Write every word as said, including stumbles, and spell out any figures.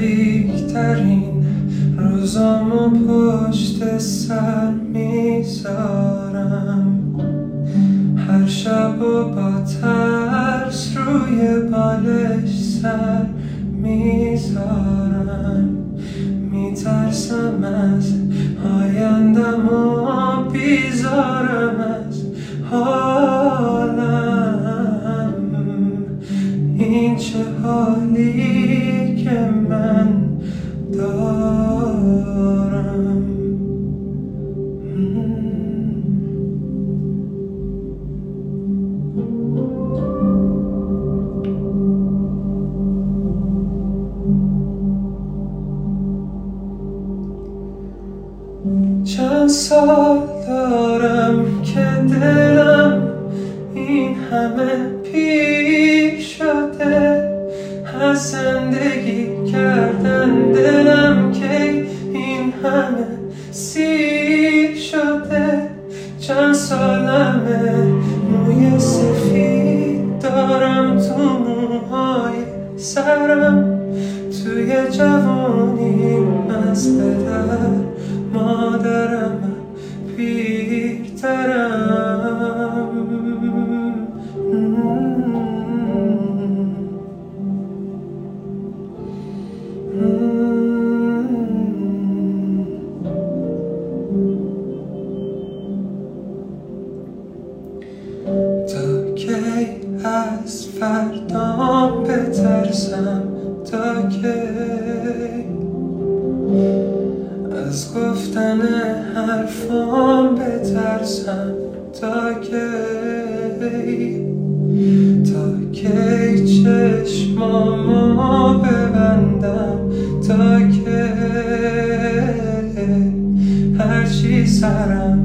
تاریکترین روزامو پشت سر میذارم، هر شب و با ترس روی بالش سر میذارم. میترسم از آیندم و بیزارم از حالم. این چه حالی که من دارم. چند سال دارم که دلم این همه پیر شده، از زندگی کردن دلم که این همه سیر شده. چند سالمه موی سفید دارم تو موهای سرم، توی جوانیم از پدر مادرم پیرترم. تا کی از فردام بترسم؟ تا کی از گفتن حرفام بترسم؟ تا کی تا کی چشمامو ببندم؟ تا کی هرچی سرم